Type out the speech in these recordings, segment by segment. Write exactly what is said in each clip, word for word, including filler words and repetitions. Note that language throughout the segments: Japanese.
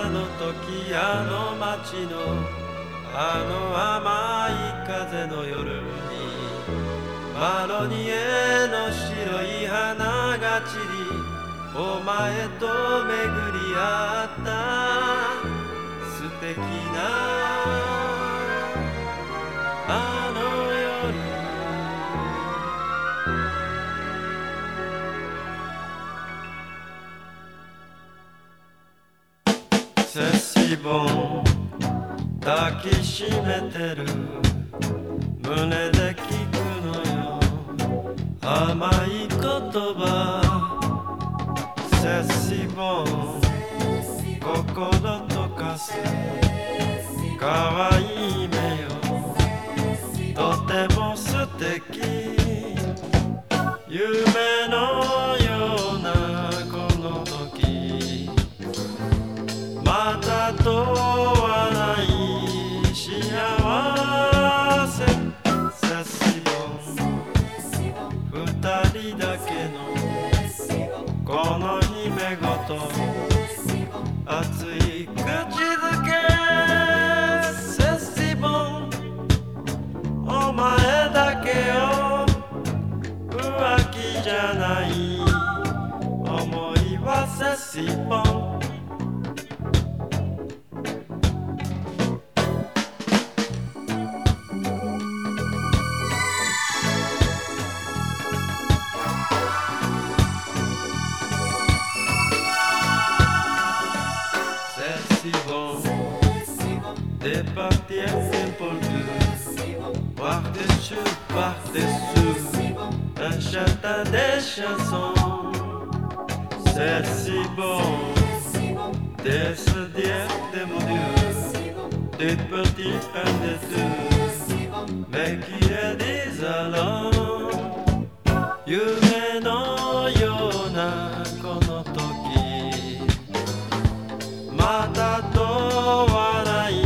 あの時あの街のあの甘い風の夜にマロニエの白い花が散りお前と巡り合った素敵なあの夜セシボン抱きしめてる胸で聞くのよ甘い言葉セシボン心溶かす可愛い目よとても素敵夢のようなこの時またとはない幸せセシボン二人だけのこの姫ごと熱い口づけセシボンお前だけよ浮気じゃない思いはセシボンDépartir pour deux Par-dessus, par-dessous Un chata des chansons C'est si bon De se dire des mots durs Des petits un des deux Mais qui est des allants Yume no yona kono toki Mata to wa nai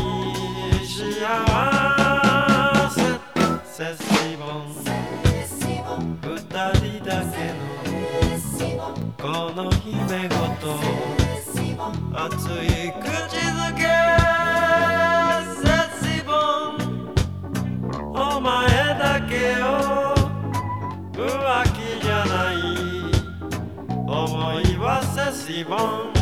セシボン二人だけのこの姫ごと熱い口づけセシボンお前だけよ浮気じゃない思いはセシボン